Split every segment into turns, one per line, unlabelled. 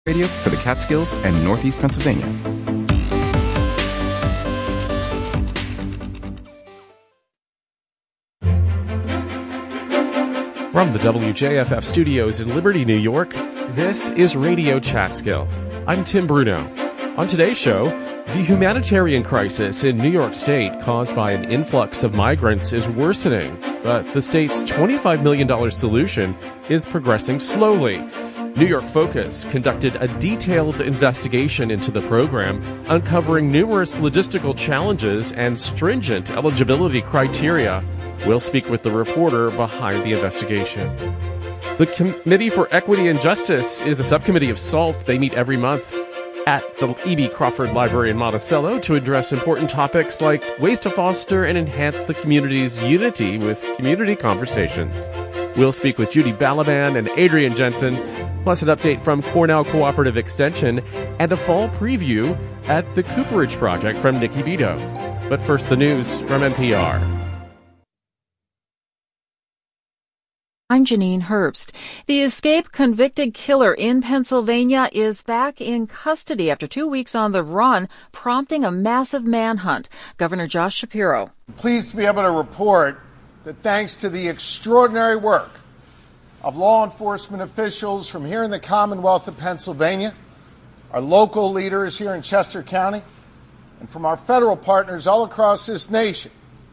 Radio for the Catskills and Northeast Pennsylvania.
From the WJFF studios in Liberty, New York, this is Radio Catskill. I'm Tim Bruno. On today's show, the humanitarian crisis in New York State caused by an influx of migrants is worsening, but the state's $25 million solution is progressing slowly. New York Focus conducted a detailed investigation into the program, uncovering numerous logistical challenges and stringent eligibility criteria. We'll speak with the reporter behind the investigation. The Committee for Equity and Justice is a subcommittee of SALT. They meet every month at the E.B. Crawford Library in Monticello to address important topics like ways to foster and enhance the community's unity with community conversations. We'll speak with Judy Balaban and Adrian Jensen, plus an update from Cornell Cooperative Extension and a fall preview at the Cooperage Project from Nikki Vito. But first, the news from NPR.
I'm Janine Herbst. The escaped convicted killer in Pennsylvania is back in custody after 2 weeks on the run, prompting a massive manhunt. Governor Josh Shapiro.
I'm pleased to be able to report that thanks to the extraordinary work of law enforcement officials from here in the Commonwealth of Pennsylvania, our local leaders here in Chester County, and from our federal partners all across this nation,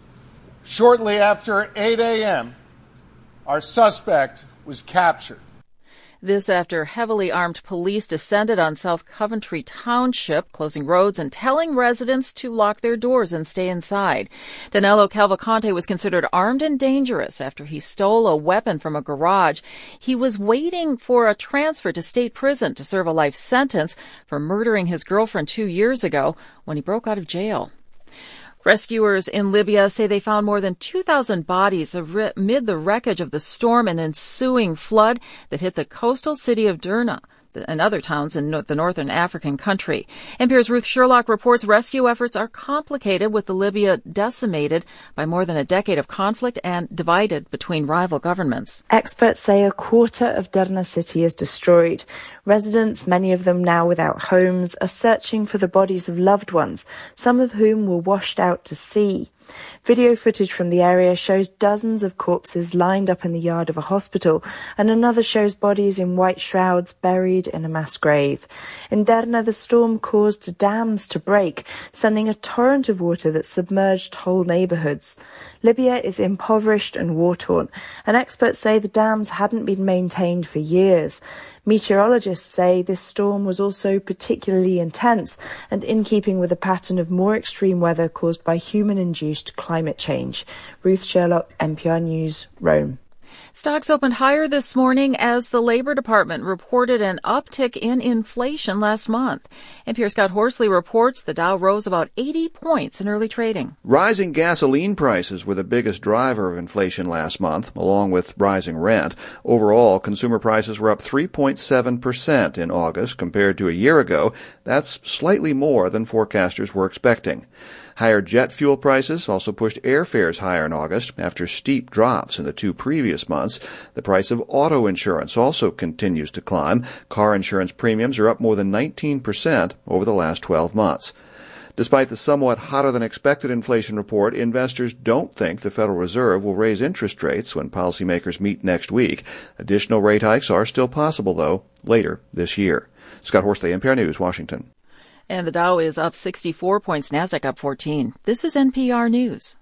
shortly after 8 a.m., our suspect was captured.
This after heavily armed police descended on South Coventry Township, closing roads and telling residents to lock their doors and stay inside. Danilo Cavalcante was considered armed and dangerous after he stole a weapon from a garage. He was waiting for a transfer to state prison to serve a life sentence for murdering his girlfriend 2 years ago when he broke out of jail. Rescuers in Libya say they found more than 2,000 bodies amid the wreckage of the storm and ensuing flood that hit the coastal city of Derna and other towns in the northern African country. NPR's Ruth Sherlock reports rescue efforts are complicated with the Libya decimated by more than a decade of conflict and divided between rival governments.
Experts say a quarter of Derna city is destroyed. Residents, many of them now without homes, are searching for the bodies of loved ones, some of whom were washed out to sea. Video footage from the area shows dozens of corpses lined up in the yard of a hospital, and another shows bodies in white shrouds buried in a mass grave. In Derna, the storm caused dams to break, sending a torrent of water that submerged whole neighborhoods. Libya is impoverished and war-torn, and experts say the dams hadn't been maintained for years. Meteorologists say this storm was also particularly intense and in keeping with a pattern of more extreme weather caused by human-induced climate change. Ruth Sherlock, NPR News, Rome.
Stocks opened higher this morning as the Labor Department reported an uptick in inflation last month. NPR's Scott Horsley reports the Dow rose about 80 points in early trading.
Rising gasoline prices were the biggest driver of inflation last month, along with rising rent. Overall, consumer prices were up 3.7% in August compared to a year ago. That's slightly more than forecasters were expecting. Higher jet fuel prices also pushed airfares higher in August after steep drops in the 2 previous months. The price of auto insurance also continues to climb. Car insurance premiums are up more than 19% over the last 12 months. Despite the somewhat hotter-than-expected inflation report, investors don't think the Federal Reserve will raise interest rates when policymakers meet next week. Additional rate hikes are still possible, though, later this year. Scott Horsley, NPR News, Washington.
And the Dow is up 64 points, NASDAQ up 14. This is NPR News.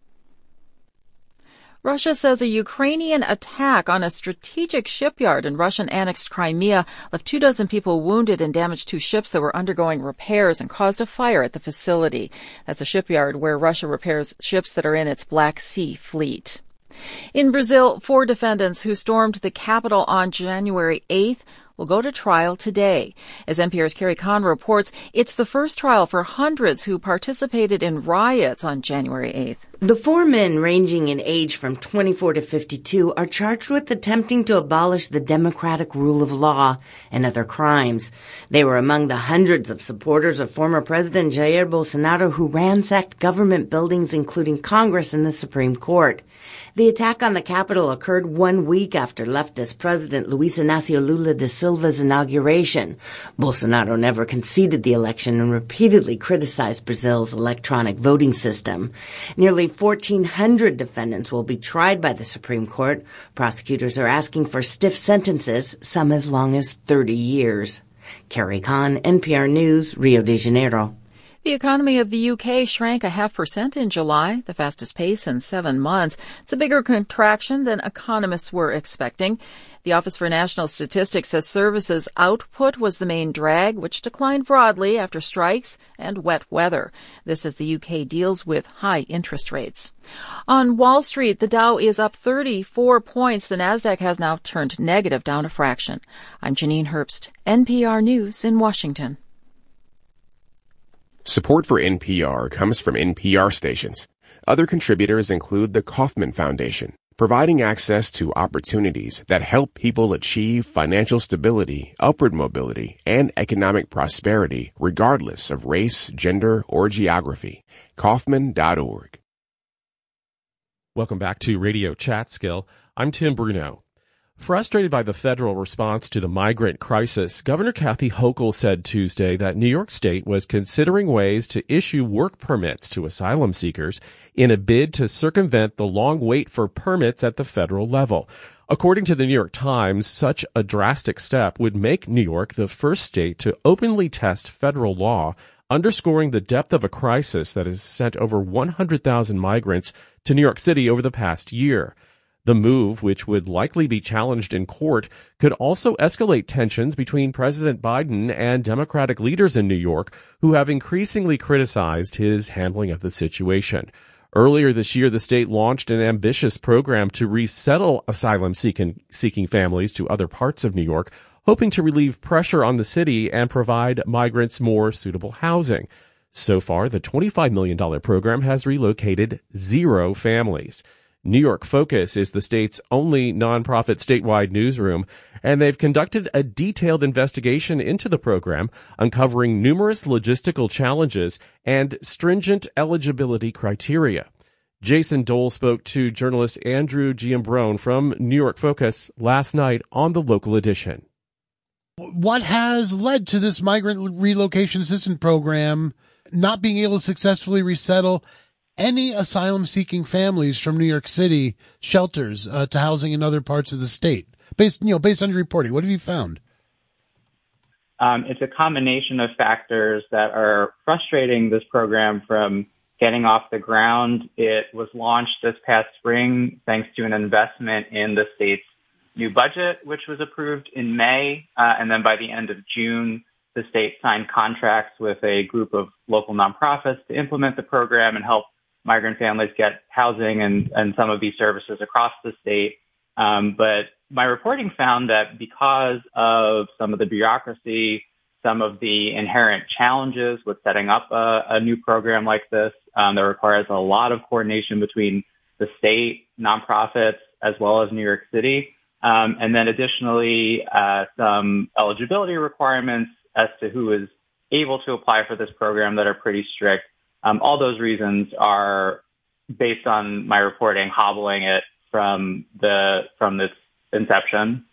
Russia says a Ukrainian attack on a strategic shipyard in Russian-annexed Crimea left 24 people wounded and damaged 2 ships that were undergoing repairs and caused a fire at the facility. That's a shipyard where Russia repairs ships that are in its Black Sea fleet. In Brazil, 4 defendants who stormed the Capitol on January 8th will go to trial today. As NPR's Carrie Kahn reports, it's the first trial for hundreds who participated in riots on January 8th.
The four men, ranging in age from 24 to 52, are charged with attempting to abolish the democratic rule of law and other crimes. They were among the hundreds of supporters of former President Jair Bolsonaro who ransacked government buildings, including Congress and the Supreme Court. The attack on the Capitol occurred 1 week after leftist President Luiz Inácio Lula da Silva's inauguration. Bolsonaro never conceded the election and repeatedly criticized Brazil's electronic voting system. Nearly 1,400 defendants will be tried by the Supreme Court. Prosecutors are asking for stiff sentences, some as long as 30 years. Carrie Kahn, NPR News, Rio de Janeiro.
The economy of the UK shrank 0.5% in July, the fastest pace in 7 months. It's a bigger contraction than economists were expecting. The Office for National Statistics says services output was the main drag, which declined broadly after strikes and wet weather. This as the UK deals with high interest rates. On Wall Street, the Dow is up 34 points. The Nasdaq has now turned negative, down a fraction. I'm Janine Herbst, NPR News in Washington.
Support for NPR comes from NPR stations. Other contributors include the Kauffman Foundation, providing access to opportunities that help people achieve financial stability, upward mobility, and economic prosperity regardless of race, gender, or geography. Kauffman.org. Welcome back to Radio Chatskill. I'm Tim Bruno. Frustrated by the federal response to the migrant crisis, Governor Kathy Hochul said Tuesday that New York State was considering ways to issue work permits to asylum seekers in a bid to circumvent the long wait for permits at the federal level. According to the New York Times, such a drastic step would make New York the first state to openly test federal law, underscoring the depth of a crisis that has sent over 100,000 migrants to New York City over the past year. The move, which would likely be challenged in court, could also escalate tensions between President Biden and Democratic leaders in New York, who have increasingly criticized his handling of the situation. Earlier this year, the state launched an ambitious program to resettle asylum-seeking families to other parts of New York, hoping to relieve pressure on the city and provide migrants more suitable housing. So far, the $25 million program has relocated 0 families. New York Focus is the state's only nonprofit statewide newsroom, and they've conducted a detailed investigation into the program, uncovering numerous logistical challenges and stringent eligibility criteria. Jason Dole spoke to journalist Andrew Giambrone from New York Focus last night on the local edition.
What has led to this migrant relocation assistance program not being able to successfully resettle any asylum-seeking families from New York City shelters to housing in other parts of the state? Based on your reporting, what have you found?
It's a combination of factors that are frustrating this program from getting off the ground. It was launched this past spring thanks to an investment in the state's new budget, which was approved in May. And then by the end of June, the state signed contracts with a group of local nonprofits to implement the program and help migrant families get housing and some of these services across the state. But my reporting found that because of some of the bureaucracy, some of the inherent challenges with setting up a new program like this, that requires a lot of coordination between the state, nonprofits, as well as New York City. And then additionally, some eligibility requirements as to who is able to apply for this program that are pretty strict. All those reasons are, based on my reporting, hobbling it from this inception.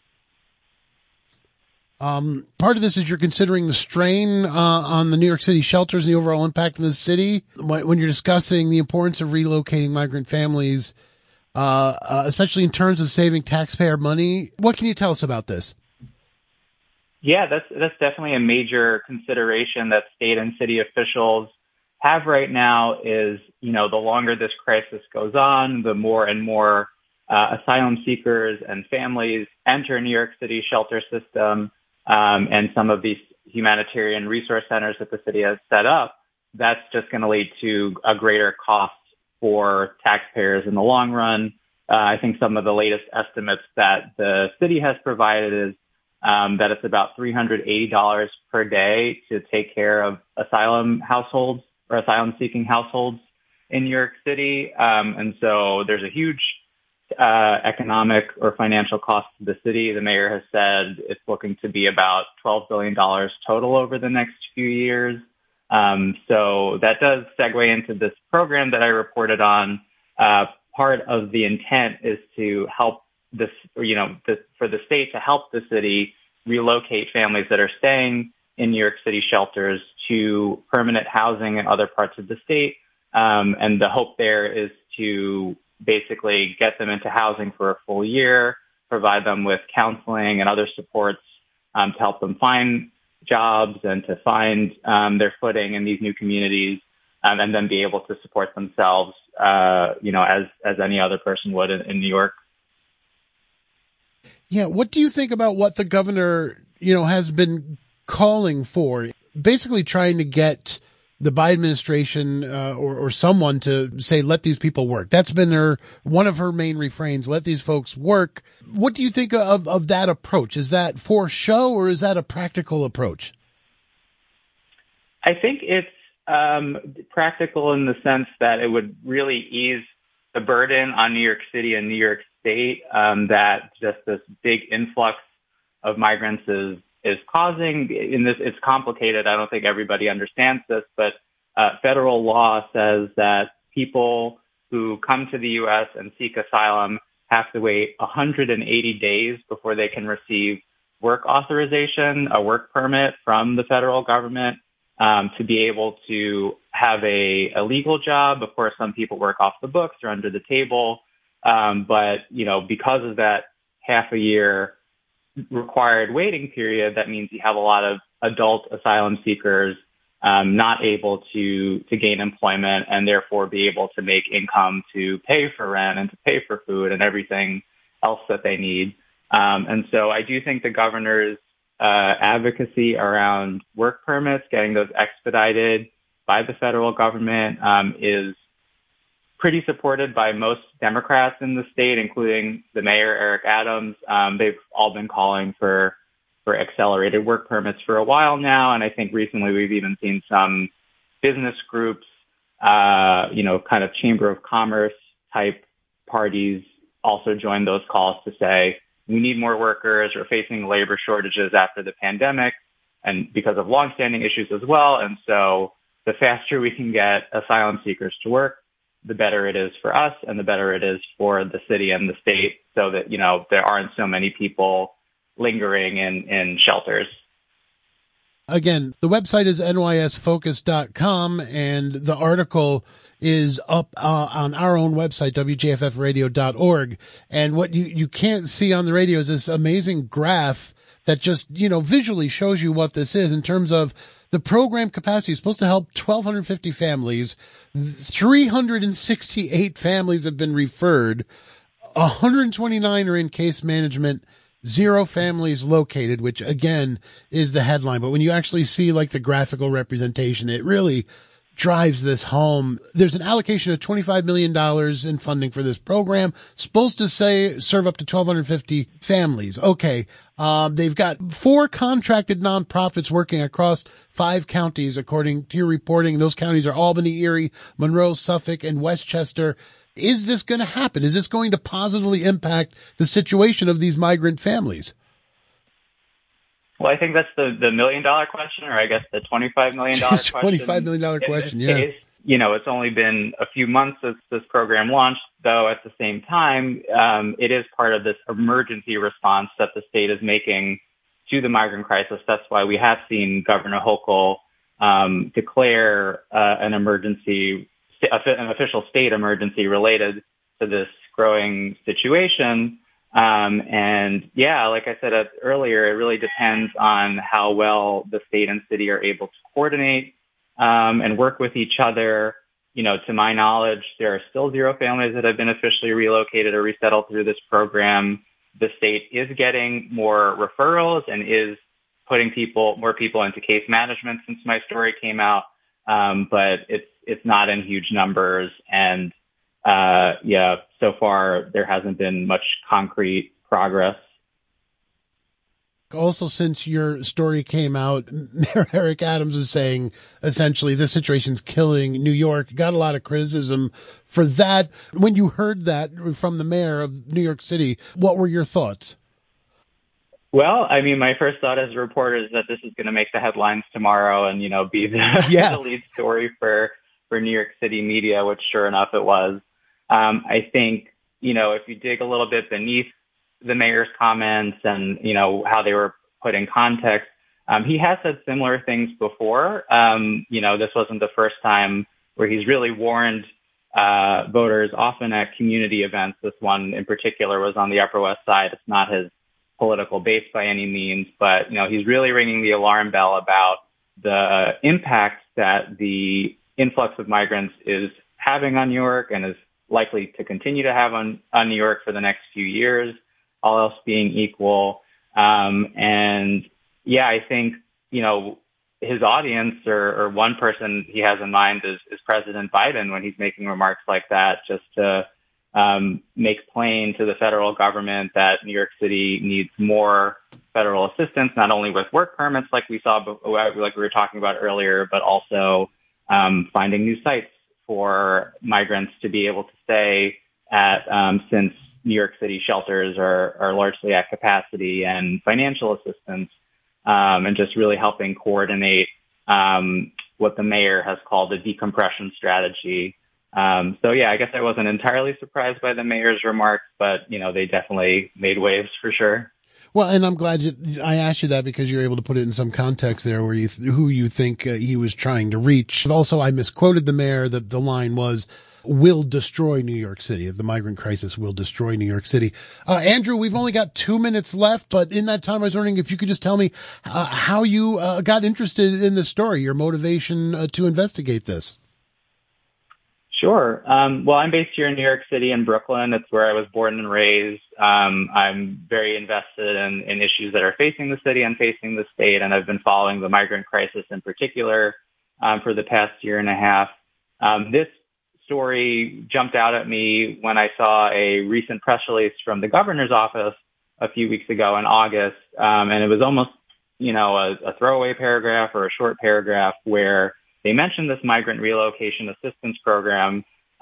Part of this is you're considering the strain on the New York City shelters and the overall impact of the city when you're discussing the importance of relocating migrant families, especially in terms of saving taxpayer money. What can you tell us about this?
Yeah, that's definitely a major consideration that state and city officials have right now. Is, the longer this crisis goes on, the more and more asylum seekers and families enter New York City shelter system, and some of these humanitarian resource centers that the city has set up. That's just going to lead to a greater cost for taxpayers in the long run. I think some of the latest estimates that the city has provided is that it's about $380 per day to take care of asylum households or asylum-seeking households. in New York City. And so there's a huge economic or financial cost to the city. The mayor has said it's looking to be about $12 billion total over the next few years. So that does segue into this program that I reported on. Part of the intent is to help this, for the state to help the city relocate families that are staying in New York City shelters to permanent housing in other parts of the state. And the hope there is to basically get them into housing for a full year, provide them with counseling and other supports to help them find jobs and to find their footing in these new communities, and then be able to support themselves, as any other person would in New York.
Yeah, what do you think about what the governor, has been calling for? Basically trying to get the Biden administration or someone to say, let these people work. That's been one of her main refrains, let these folks work. What do you think of that approach? Is that for show or is that a practical approach?
I think it's practical in the sense that it would really ease the burden on New York City and New York State that just this big influx of migrants is causing. It's complicated. I don't think everybody understands this, but federal law says that people who come to the U.S. and seek asylum have to wait 180 days before they can receive work authorization, a work permit from the federal government, to be able to have a legal job. Of course, some people work off the books or under the table. But, because of that half a year required waiting period, that means you have a lot of adult asylum seekers not able to gain employment and therefore be able to make income to pay for rent and to pay for food and everything else that they need. And so I do think the governor's advocacy around work permits, getting those expedited by the federal government, is pretty supported by most Democrats in the state, including the mayor, Eric Adams. They've all been calling for accelerated work permits for a while now. And I think recently we've even seen some business groups, kind of Chamber of Commerce type parties also join those calls to say, we need more workers. We're facing labor shortages after the pandemic and because of longstanding issues as well. And so the faster we can get asylum seekers to work, the better it is for us and the better it is for the city and the state so that, there aren't so many people lingering in shelters.
Again, the website is nysfocus.com, and the article is up on our own website, wjffradio.org. And what you can't see on the radio is this amazing graph that just, visually shows you what this is in terms of the program capacity is supposed to help 1,250 families. 368 families have been referred. 129 are in case management. 0 families located, which again is the headline. But when you actually see like the graphical representation, it really drives this home. There's an allocation of $25 million in funding for this program, supposed to serve up to 1,250 families. Okay. They've got 4 contracted nonprofits working across 5 counties, according to your reporting. Those counties are Albany, Erie, Monroe, Suffolk, and Westchester. Is this going to happen? Is this going to positively impact the situation of these migrant families?
Well, I think that's the $1 million question, or I guess the $25 million question.
$25 million question, yeah.
It's only been a few months since this program launched, though at the same time, it is part of this emergency response that the state is making to the migrant crisis. That's why we have seen Governor Hochul declare an official state emergency related to this growing situation. And yeah, like I said earlier, it really depends on how well the state and city are able to coordinate and work with each other. To my knowledge, there are still 0 families that have been officially relocated or resettled through this program. The state is getting more referrals and is putting more people into case management since my story came out. But it's not in huge numbers. And, so far there hasn't been much concrete progress.
Also, since your story came out, Mayor Eric Adams is saying essentially this situation's killing New York. Got a lot of criticism for that. When you heard that from the mayor of New York City, what were your thoughts?
Well, I mean, my first thought as a reporter is that this is going to make the headlines tomorrow and, be the lead story for New York City media, which sure enough it was. I think, if you dig a little bit beneath the mayor's comments and, how they were put in context, he has said similar things before. This wasn't the first time where he's really warned voters, often at community events. This one in particular was on the Upper West Side. It's not his political base by any means, but, he's really ringing the alarm bell about the impact that the influx of migrants is having on New York and is likely to continue to have on New York for the next few years, all else being equal. I think, his audience or one person he has in mind is President Biden when he's making remarks like that, just to make plain to the federal government that New York City needs more federal assistance, not only with work permits like we were talking about earlier, but also finding new sites for migrants to be able to stay at, since New York City shelters are largely at capacity, and financial assistance, and just really helping coordinate what the mayor has called a decompression strategy. I guess I wasn't entirely surprised by the mayor's remarks, but, they definitely made waves for sure.
Well, and I'm glad I asked you that because you're able to put it in some context there where who you think he was trying to reach. Also, I misquoted the mayor. The line was, will destroy New York City. The migrant crisis will destroy New York City. Andrew, we've only got 2 minutes left, but in that time I was wondering if you could just tell me how you got interested in this story, your motivation to investigate this.
Sure. Well, I'm based here in New York City in Brooklyn. It's where I was born and raised. I'm very invested in issues that are facing the city and facing the state, and I've been following the migrant crisis in particular for the past year and a half. This story jumped out at me when I saw a recent press release from the governor's office a few weeks ago in August, and it was almost, a throwaway paragraph or a short paragraph where they mentioned this migrant relocation assistance program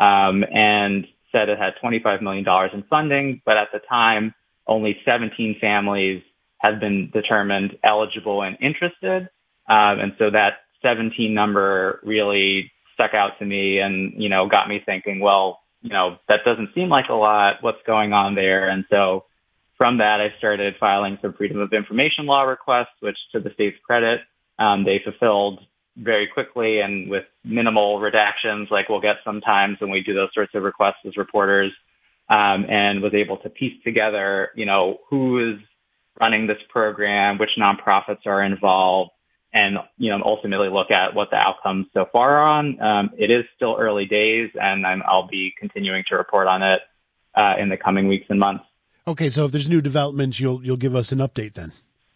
and said it had $25 million in funding, but at the time, only 17 families had been determined eligible and interested. And so that 17 number really stuck out to me and, got me thinking, well, that doesn't seem like a lot. What's going on there? And so from that, I started filing some Freedom of Information Law requests, which to the state's credit, they fulfilled very quickly and with minimal redactions like we'll get sometimes when we do those sorts of requests as reporters, and was able to piece together, who is running this program, which nonprofits are involved, and, ultimately look at what the outcomes so far are on. It is still early days, and I'll be continuing to report on it in the coming weeks and months.
Okay, so if there's new developments, you'll give us an update then.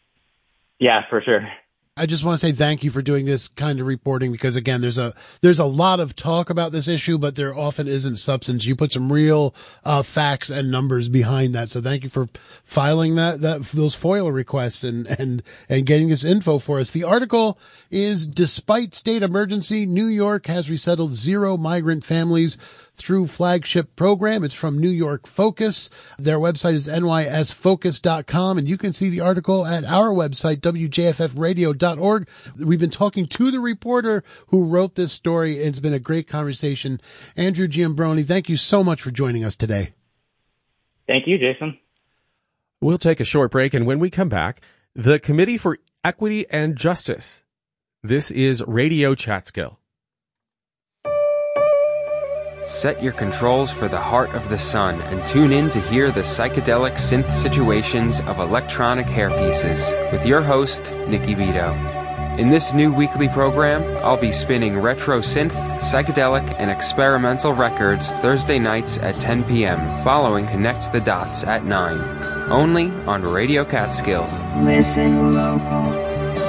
Yeah, for sure.
I just want to say thank you for doing this kind of reporting because, again, there's a lot of talk about this issue, but there often isn't substance. You put some real facts and numbers behind that. So thank you for filing those FOIL requests and getting this info for us. The article is, despite state emergency, New York has resettled 0 migrant families through flagship program. It's from New York Focus. Their website is nysfocus.com, and you can see the article at our website, wjffradio.org. We've been talking to the reporter who wrote this story, and it's been a great conversation. Andrew Giambrone, thank you so much for joining us today.
Thank you, Jason.
We'll take a short break, and when we come back, the Committee for Equity and Justice. This is Radio Chatskill.
Set your controls for the heart of the sun and tune in to hear the psychedelic synth situations of electronic hairpieces with your host, Nikki Vito. In this new weekly program, I'll be spinning retro synth, psychedelic, and experimental records Thursday nights at 10 p.m. following Connect the Dots at 9. Only on Radio Catskill.
Listen local.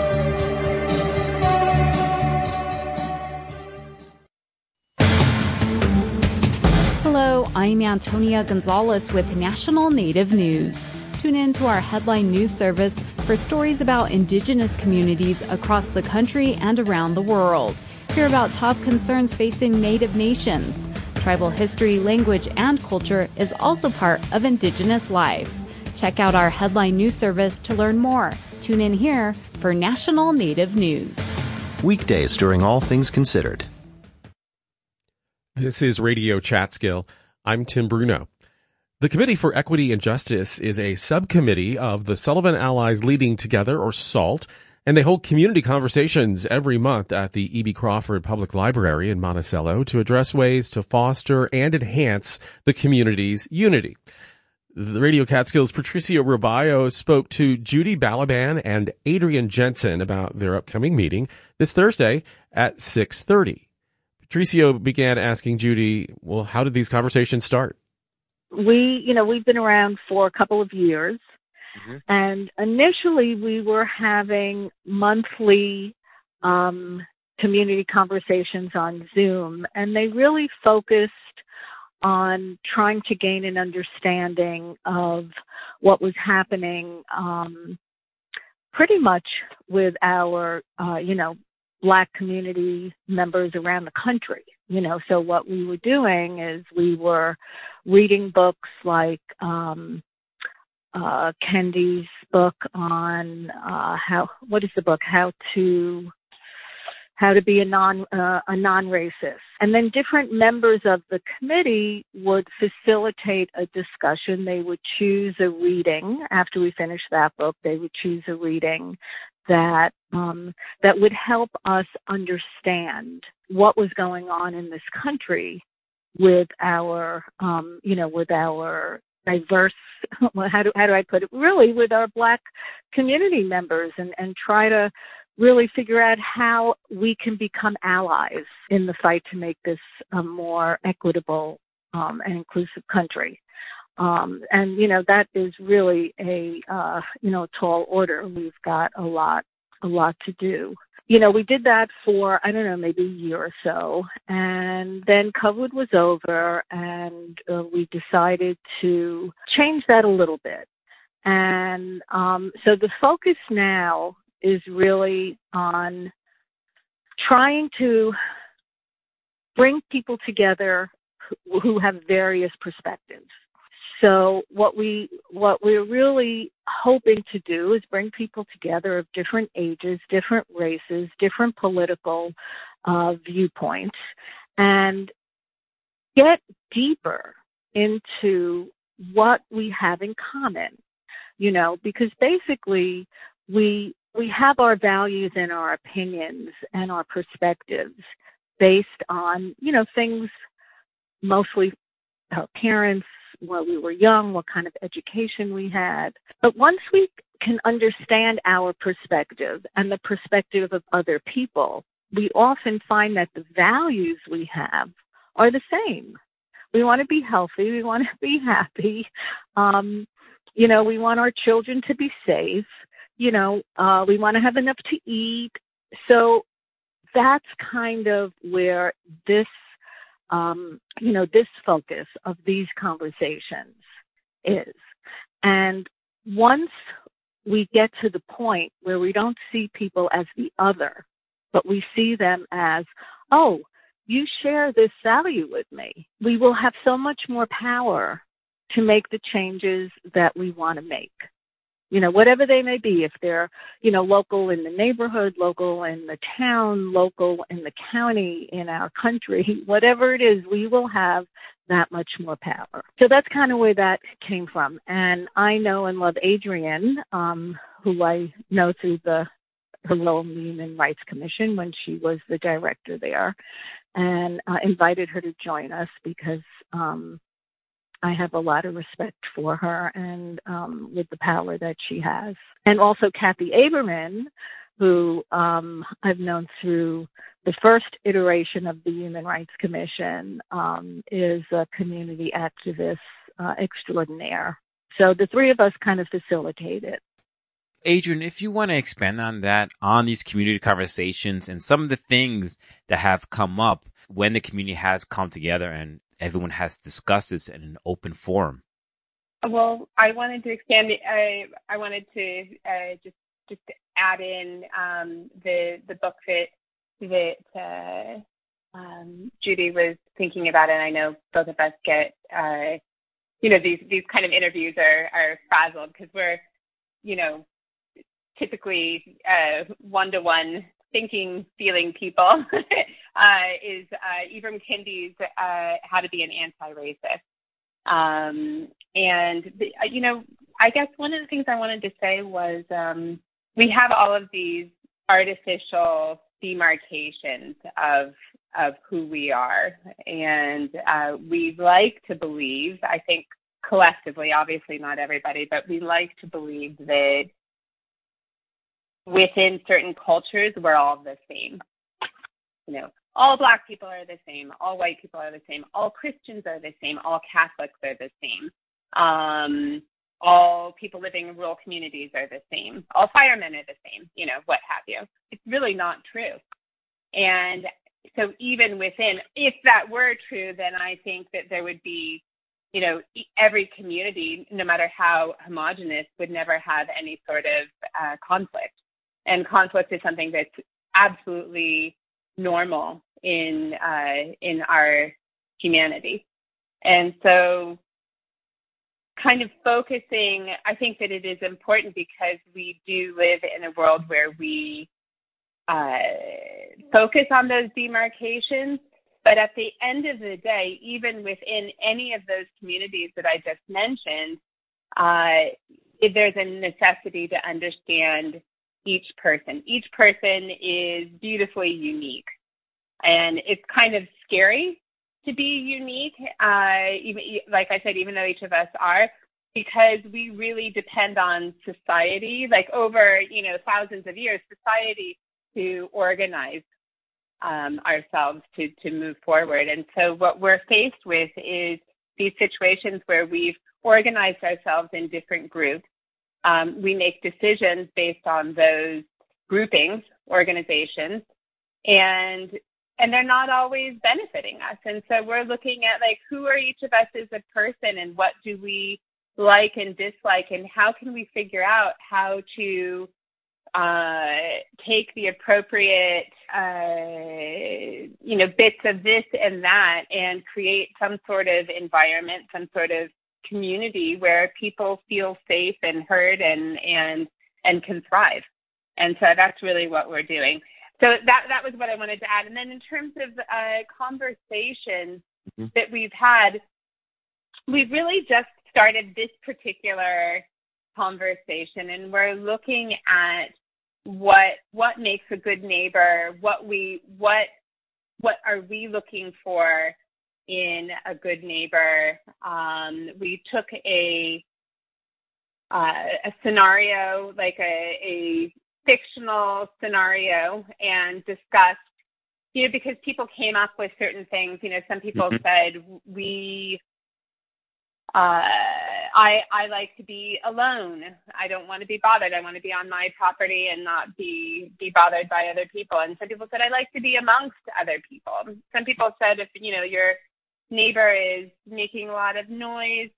I'm Antonia Gonzalez with National Native News. Tune in to our headline news service for stories about Indigenous communities across the country and around the world. Hear about top concerns facing Native nations. Tribal history, language, and culture is also part of Indigenous life. Check out our headline news service to learn more. Tune in here for National Native News.
Weekdays during All Things Considered.
This is Radio Chatskill. I'm Tim Bruno. The Committee for Equity and Justice is a subcommittee of the Sullivan Allies Leading Together, or SALT, and they hold community conversations every month at the E.B. Crawford Public Library in Monticello to address ways to foster and enhance the community's unity. The Radio Catskills' Patricio Robayo spoke to Judy Balaban and Adrian Jensen about their upcoming meeting this Thursday at 6:30. Patricio began asking Judy, well, how did these conversations start?
We've been around for a couple of years. Mm-hmm. And initially we were having monthly community conversations on Zoom, and they really focused on trying to gain an understanding of what was happening pretty much with our, Black community members around the country. So what we were doing is we were reading books like Kendi's book on how to be a non-racist. And then different members of the committee would facilitate a discussion. They would choose a reading. After we finished that book, they would choose a reading that would help us understand what was going on in this country with our diverse, how do I put it, really with our Black community members, and try to really figure out how we can become allies in the fight to make this a more equitable and inclusive country. That is really a tall order. We've got a lot to do. We did that for, maybe a year or so, and then COVID was over, and we decided to change that a little bit. And so the focus now is really on trying to bring people together who have various perspectives. So what we're really hoping to do is bring people together of different ages, different races, different political viewpoints, and get deeper into what we have in common. Because basically we have our values and our opinions and our perspectives based on, things mostly our parents, when we were young, what kind of education we had. But once we can understand our perspective and the perspective of other people, we often find that the values we have are the same. We want to be healthy. We want to be happy. We want our children to be safe. We want to have enough to eat. So that's kind of where this focus of these conversations is. And once we get to the point where we don't see people as the other, but we see them as, oh, you share this value with me, we will have so much more power to make the changes that we want to make. Whatever they may be, if they're, local in the neighborhood, local in the town, local in the county, in our country, whatever it is, we will have that much more power. So that's kind of where that came from. And I know and love Adrienne, who I know through her role in the Human Rights Commission when she was the director there, and invited her to join us because I have a lot of respect for her and with the power that she has. And also Kathy Aberman, who I've known through the first iteration of the Human Rights Commission, is a community activist extraordinaire. So the three of us kind of facilitate it.
Adrienne, if you want to expand on that, on these community conversations and some of the things that have come up when the community has come together and everyone has discussed this in an open forum.
Well, I wanted to expand. I wanted to just add in the book that Judy was thinking about, and I know both of us get these kind of interviews are frazzled because we're typically one-to-one thinking, feeling people. Is Ibram Kendi's How to Be an Anti-Racist. I guess one of the things I wanted to say was we have all of these artificial demarcations of who we are. And we like to believe, I think collectively, obviously not everybody, but we like to believe that within certain cultures, we're all the same. All Black people are the same. All white people are the same. All Christians are the same. All Catholics are the same. All people living in rural communities are the same. All firemen are the same, what have you. It's really not true. And so even within, if that were true, then I think that there would be, every community, no matter how homogenous, would never have any sort of conflict. And conflict is something that's absolutely normal in our humanity. And so kind of focusing, I think that it is important because we do live in a world where we focus on those demarcations. But at the end of the day, even within any of those communities that I just mentioned, there's a necessity to understand each person. Each person is beautifully unique. And it's kind of scary to be unique, even, like I said, even though each of us are, because we really depend on society, like over, thousands of years, society to organize ourselves to move forward. And so what we're faced with is these situations where we've organized ourselves in different groups. We make decisions based on those groupings, organizations, and they're not always benefiting us. And so we're looking at who are each of us as a person and what do we like and dislike, and how can we figure out how to take the appropriate, bits of this and that and create some sort of environment, some sort of community where people feel safe and heard and can thrive. And so that's really what we're doing. So that was what I wanted to add. And then in terms of conversations that we've had, we've really just started this particular conversation, and we're looking at what makes a good neighbor, what are we looking for in a good neighbor. We took a scenario, like a fictional scenario, and discussed, because people came up with certain things. Some people said, I like to be alone. I don't want to be bothered. I want to be on my property and not be bothered by other people. And some people said, I like to be amongst other people. Some people said, if, your neighbor is making a lot of noise,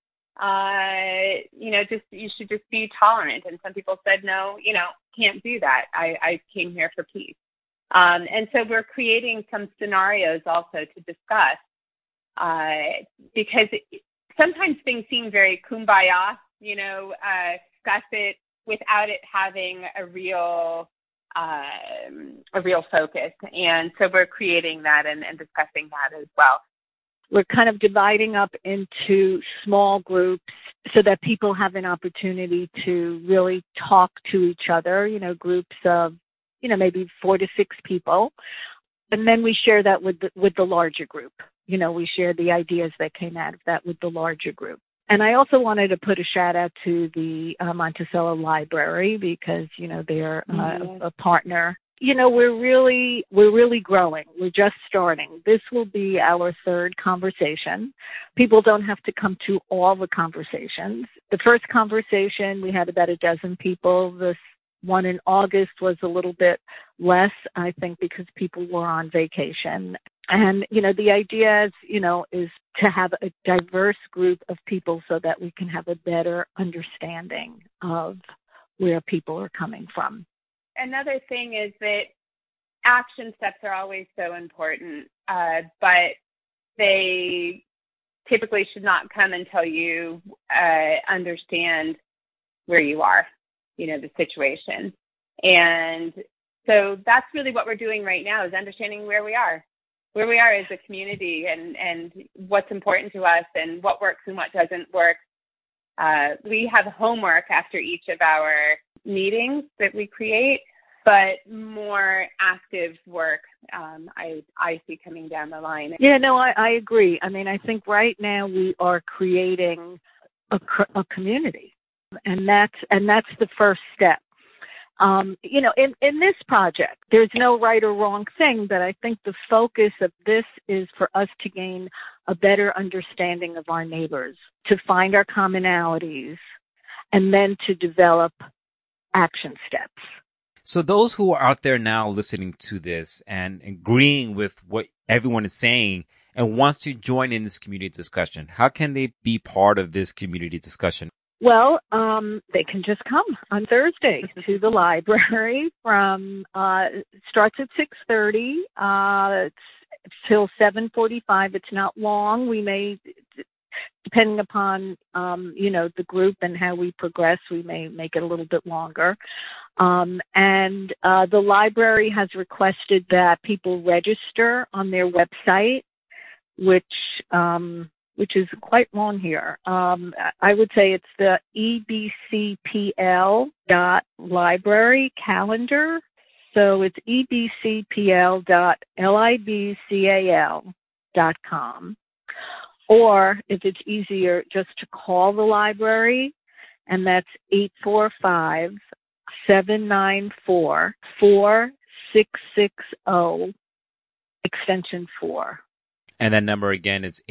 you should just be tolerant. And some people said, no, can't do that. I came here for peace. And so we're creating some scenarios also to discuss, because sometimes things seem very kumbaya, discuss it without it having a real focus. And so we're creating that and discussing that as well.
We're kind of dividing up into small groups so that people have an opportunity to really talk to each other, groups of, maybe 4 to 6 people. And then we share that with the larger group. We share the ideas that came out of that with the larger group. And I also wanted to put a shout out to the Monticello Library because, they're a partner. We're really growing. We're just starting. This will be our 3rd conversation. People don't have to come to all the conversations. The first conversation, we had about a dozen people. The one in August was a little bit less, I think, because people were on vacation. And, the idea is, is to have a diverse group of people so that we can have a better understanding of where people are coming from.
Another thing is that action steps are always so important, but they typically should not come until you understand where you are, the situation. And so that's really what we're doing right now, is understanding where we are as a community, and what's important to us and what works and what doesn't work. We have homework after each of our meetings that we create, but more active work I see coming down the line.
Yeah, no, I agree. I mean, I think right now we are creating a community, and that's the first step. In this project, there's no right or wrong thing, but I think the focus of this is for us to gain a better understanding of our neighbors, to find our commonalities, and then to develop action steps.
So those who are out there now listening to this and agreeing with what everyone is saying and wants to join in this community discussion, how can they be part of this community discussion?
Well, they can just come on Thursday to the library from, starts at 6:30, till 7:45. It's not long. We may, depending upon, the group and how we progress, we may make it a little bit longer. And the library has requested that people register on their website, which is quite long here. I would say it's the ebcpl.library calendar. So it's ebcpl.libcal.com. Or if it's easier, just to call the library, and that's 845-794-4660, extension 4.
And that number again is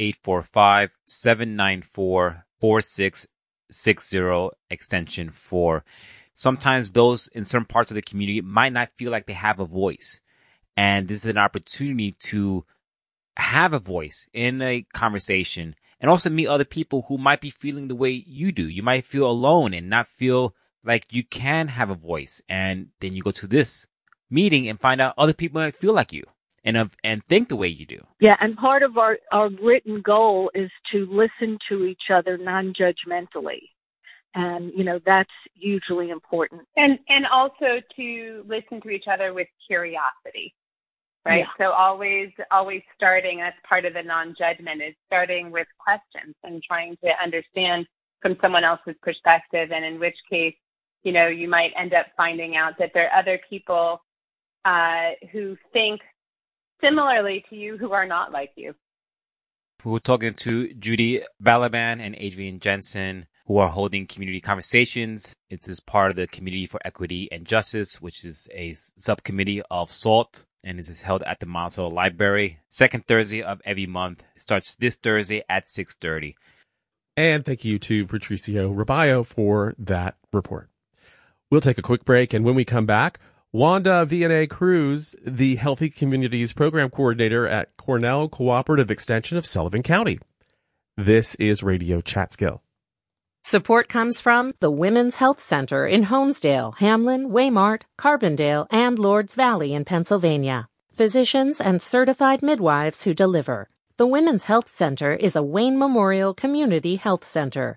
845-794-4660, extension 4. Sometimes those in certain parts of the community might not feel like they have a voice. And this is an opportunity to have a voice in a conversation and also meet other people who might be feeling the way you do. You might feel alone and not feel like you can have a voice. And then you go to this meeting and find out other people might feel like you and think the way you do.
Yeah, and part of our written goal is to listen to each other non-judgmentally. And, that's usually important.
And also to listen to each other with curiosity, right? Yeah. So always starting, that's part of the non-judgment, is starting with questions and trying to understand from someone else's perspective. And in which case, you might end up finding out that there are other people who think similarly to you who are not like you.
We're talking to Judy Balaban and Adrienne Jensen, who are holding community conversations. It's as part of the Community for Equity and Justice, which is a subcommittee of SALT, and this is held at the Monticello Library, second Thursday of every month. It starts this Thursday at 6:30.
And thank you to Patricio Rabayo for that report. We'll take a quick break, and when we come back, Wanda Vianney Cruz, the Healthy Communities Program Coordinator at Cornell Cooperative Extension of Sullivan County. This is Radio Chatskill.
Support comes from the Women's Health Center in Holmesdale, Hamlin, Waymart, Carbondale, and Lords Valley in Pennsylvania. Physicians and certified midwives who deliver. The Women's Health Center is a Wayne Memorial Community Health Center.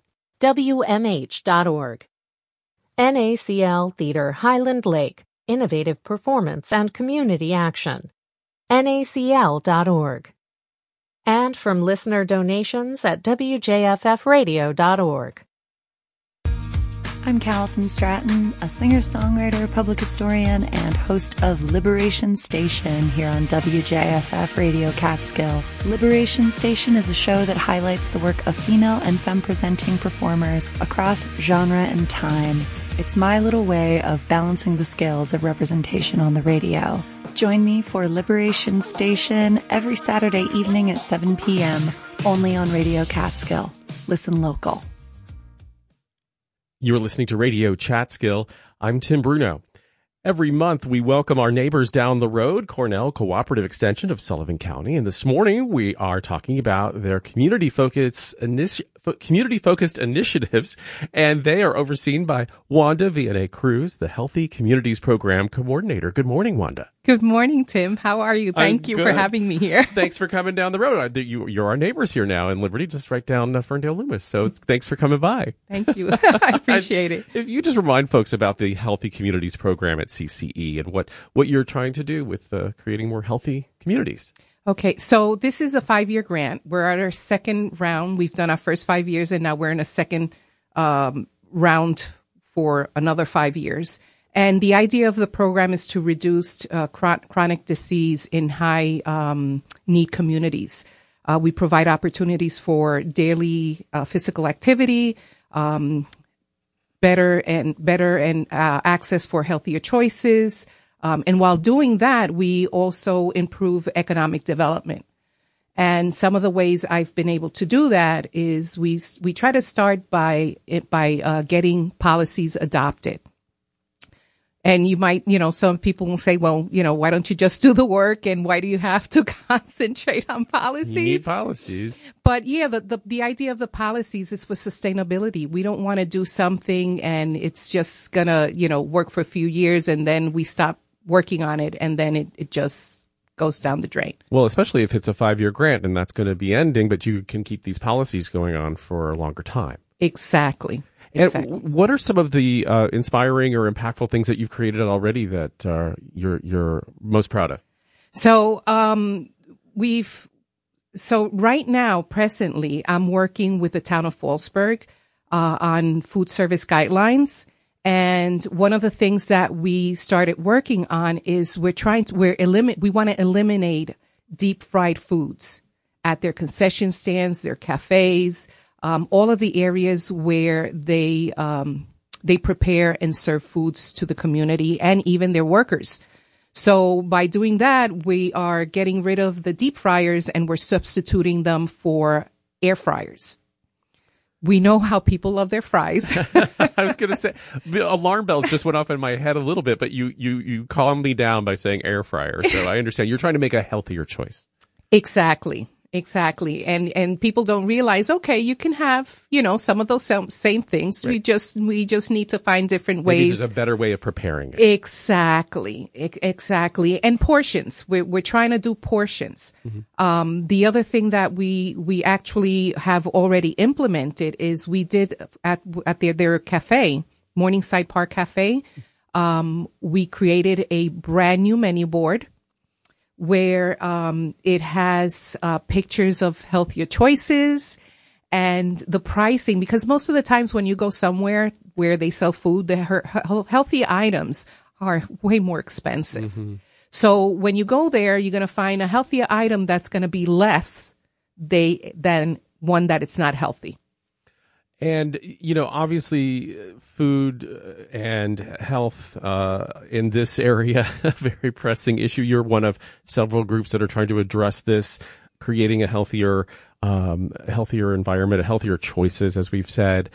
WMH.org. NACL Theater Highland Lake. Innovative Performance and Community Action. NACL.org. And from listener donations at WJFFradio.org.
I'm Callison Stratton, a singer-songwriter, public historian, and host of Liberation Station here on WJFF Radio Catskill. Liberation Station is a show that highlights the work of female and femme-presenting performers across genre and time. It's my little way of balancing the scales of representation on the radio. Join me for Liberation Station every Saturday evening at 7 p.m., only on Radio Catskill. Listen local.
You're listening to Radio Chatskill. I'm Tim Bruno. Every month, we welcome our neighbors down the road, Cornell Cooperative Extension of Sullivan County. And this morning, we are talking about their community-focused initiatives, and they are overseen by Wanda Vianney Cruz, the Healthy Communities Program Coordinator. Good morning, Wanda.
Good morning, Tim. How are you? Thank you for having me here.
Thanks for coming down the road. You're our neighbors here now in Liberty, just right down Ferndale Loomis. So thanks for coming by.
Thank you. I appreciate it.
If you just remind folks about the Healthy Communities Program at CCE and what you're trying to do with creating more healthy communities.
Okay, so this is a 5-year grant. We're at our second round. We've done our first 5 years, and now we're in a second round for another 5 years. And the idea of the program is to reduce chronic disease in high need communities. We provide opportunities for daily physical activity, better access for healthier choices. And while doing that, we also improve economic development. And some of the ways I've been able to do that is we try to start by getting policies adopted. And you might, some people will say, well, why don't you just do the work, and why do you have to concentrate on policies?
You need policies.
But yeah, the idea of the policies is for sustainability. We don't want to do something and it's just gonna, work for a few years and then we stop working on it and then it just goes down the drain.
Well, especially if it's a 5-year grant and that's going to be ending, but you can keep these policies going on for a longer time.
Exactly.
And what are some of the inspiring or impactful things that you've created already that you're most proud of?
So right now, presently, I'm working with the town of Fallsburg on food service guidelines. And one of the things that we started working on is we want to eliminate deep fried foods at their concession stands, their cafes, all of the areas where they prepare and serve foods to the community and even their workers. So by doing that, we are getting rid of the deep fryers and we're substituting them for air fryers. We know how people love their fries.
I was going to say, the alarm bells just went off in my head a little bit, but you calmed me down by saying air fryer. So I understand you're trying to make a healthier choice.
Exactly. And people don't realize, okay, you can have, some of those same things. Right. We just need to find different ways.
Maybe there's a better way of preparing it.
Exactly. And portions. We're trying to do portions. Mm-hmm. The other thing that we actually have already implemented is we did at their cafe, Morningside Park Cafe, we created a brand new menu board where it has pictures of healthier choices and the pricing, because most of the times when you go somewhere where they sell food, the healthy items are way more expensive. Mm-hmm. So when you go there, you're going to find a healthier item that's going to be less than one that it's not healthy.
And, obviously food and health in this area, a very pressing issue. You're one of several groups that are trying to address this, creating a healthier environment, healthier choices, as we've said.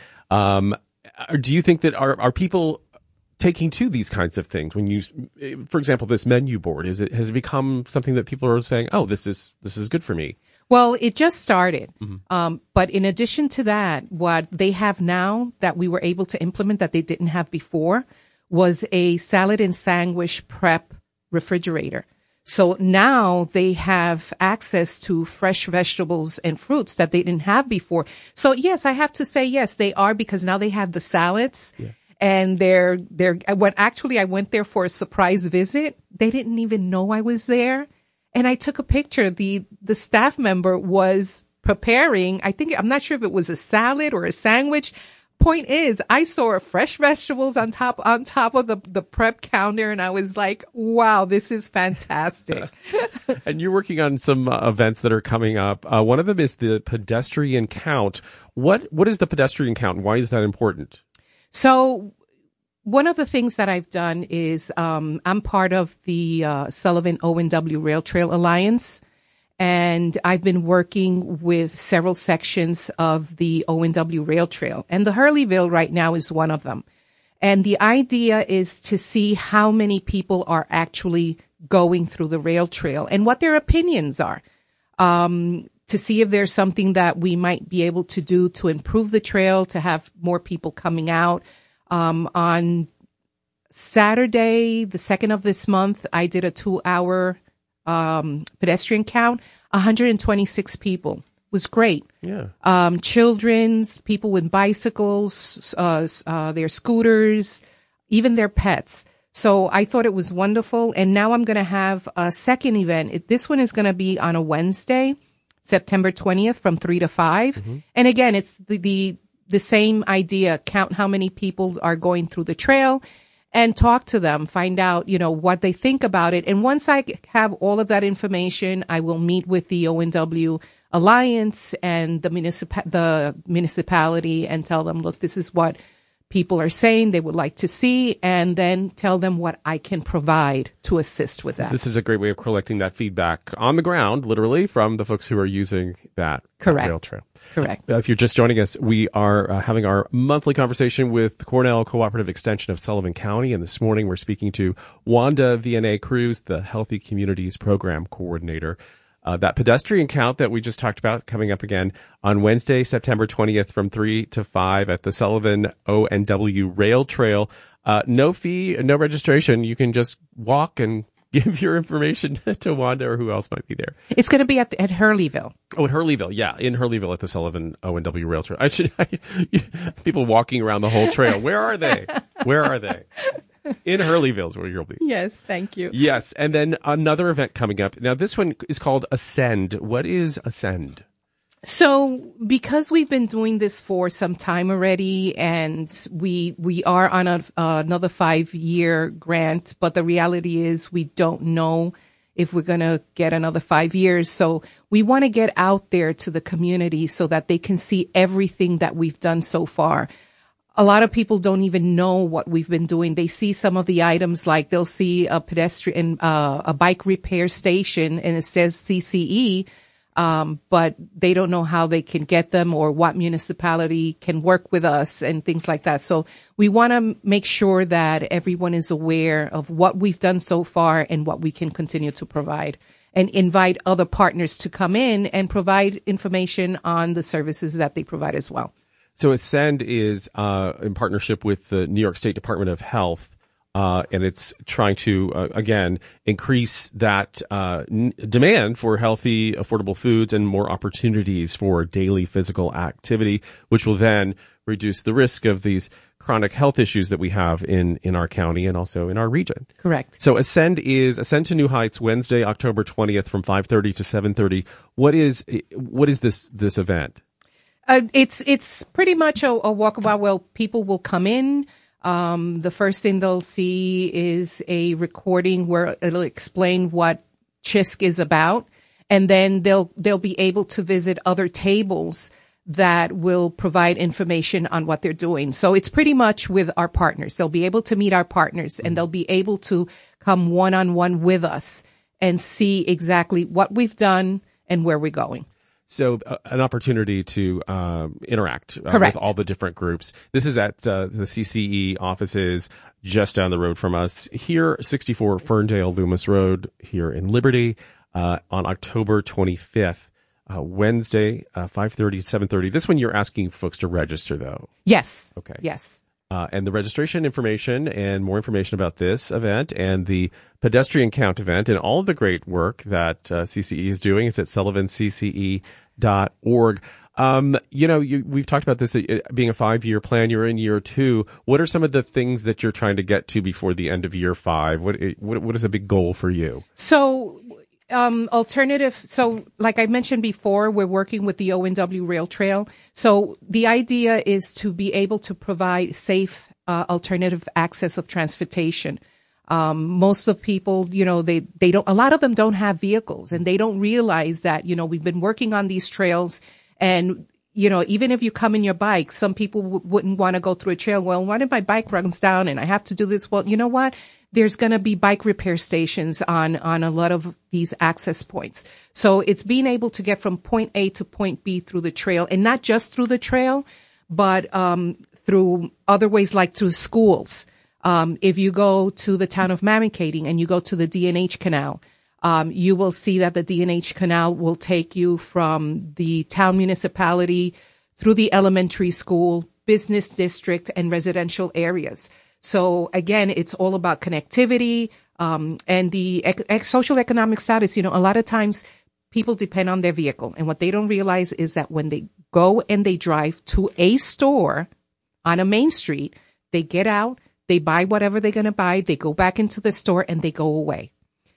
Do you think that are people taking to these kinds of things? When you, for example, this menu board, has it become something that people are saying, oh, this is good for me?
Well, it just started. Mm-hmm. But in addition to that, what they have now that we were able to implement that they didn't have before was a salad and sandwich prep refrigerator. So now they have access to fresh vegetables and fruits that they didn't have before. So yes, I have to say yes, they are, because now they have the salads. Yeah. And I went there for a surprise visit. They didn't even know I was there. And I took a picture. The staff member was preparing, I'm not sure if it was a salad or a sandwich. Point is, I saw fresh vegetables on top of the prep counter, and I was like, wow, this is fantastic.
And you're working on some events that are coming up. One of them is the pedestrian count. What is the pedestrian count, and why is that important?
So one of the things that I've done is I'm part of the Sullivan O&W Rail Trail Alliance, And I've been working with several sections of the O&W Rail Trail. And the Hurleyville right now is one of them. And the idea is to see how many people are actually going through the rail trail and what their opinions are, to see if there's something that we might be able to do to improve the trail, to have more people coming out. On Saturday, the 2nd of this month, I did a 2-hour pedestrian count, 126 people. Was great.
Yeah.
Children's, people with bicycles, their scooters, even their pets. So I thought it was wonderful. And now I'm going to have a second event. This one is going to be on a Wednesday, September 20th from 3 to 5. Mm-hmm. And again, it's the same idea. Count how many people are going through the trail and talk to them, find out, what they think about it. And once I have all of that information, I will meet with the O&W Alliance and the municipality and tell them, look, this is what people are saying they would like to see, and then tell them what I can provide to assist with that.
This is a great way of collecting that feedback on the ground, literally, from the folks who are using that rail trail.
Correct.
If you're just joining us, we are having our monthly conversation with Cornell Cooperative Extension of Sullivan County, and this morning we're speaking to Wanda Vianney Cruz, the Healthy Communities Program Coordinator. That pedestrian count that we just talked about coming up again on Wednesday, September 20th from 3 to 5 at the Sullivan O&W Rail Trail. No fee, no registration. You can just walk and give your information to Wanda or who else might be there.
It's going to be at Hurleyville.
Oh, at Hurleyville. Yeah, in Hurleyville at the Sullivan O&W Rail Trail. People walking around the whole trail. Where are they? Where are they? In Hurleyville is where you'll be.
Yes, thank you.
Yes, and then another event coming up. Now, this one is called Ascend. What is Ascend?
So, because we've been doing this for some time already, and we are on another 5-year grant, but the reality is we don't know if we're going to get another 5 years. So we want to get out there to the community so that they can see everything that we've done so far. A lot of people don't even know what we've been doing. They see some of the items, like they'll see a pedestrian, a bike repair station, and it says CCE, but they don't know how they can get them or what municipality can work with us and things like that. So we want to make sure that everyone is aware of what we've done so far and what we can continue to provide, and invite other partners to come in and provide information on the services that they provide as well.
So Ascend is in partnership with the New York State Department of Health, and it's trying to, again, increase that demand for healthy, affordable foods and more opportunities for daily physical activity, which will then reduce the risk of these chronic health issues that we have in our county and also in our region.
Correct.
So Ascend to New Heights, Wednesday, October 20th from 5:30 to 7:30. What is this event?
It's pretty much a walkabout. Well, people will come in. The first thing they'll see is a recording where it'll explain what CHISC is about, and then they'll be able to visit other tables that will provide information on what they're doing. So it's pretty much with our partners. They'll be able to meet our partners, and they'll be able to come one-on-one with us and see exactly what we've done and where we're going.
So an opportunity to interact with all the different groups. This is at the CCE offices just down the road from us here, 64 Ferndale Loomis Road here in Liberty, on October 25th, Wednesday, 5:30 to 7:30. This one you're asking folks to register, though.
Yes.
Okay.
Yes.
And the registration information and more information about this event and the pedestrian count event and all of the great work that CCE is doing is at sullivancce.org. We've talked about this being a 5-year plan. You're in year 2. What are some of the things that you're trying to get to before the end of year 5? What is a big goal for you?
So, alternative. So like I mentioned before, we're working with the O&W Rail Trail. So the idea is to be able to provide safe, alternative access of transportation. Most of people, they don't, a lot of them don't have vehicles, and they don't realize that, we've been working on these trails, and even if you come in your bike, some people wouldn't want to go through a trail. Well, what if my bike runs down and I have to do this? Well, you know what? there's going to be bike repair stations on a lot of these access points. So it's being able to get from point A to point B through the trail, and not just through the trail, but through other ways like through schools. If you go to the town of Mamakating and you go to the D&H Canal, you will see that the D&H Canal will take you from the town municipality through the elementary school, business district, and residential areas. So again, it's all about connectivity, and the social economic status. You know, a lot of times people depend on their vehicle, and what they don't realize is that when they go and they drive to a store on a main street, they get out, they buy whatever they're going to buy, they go back into the store, and they go away.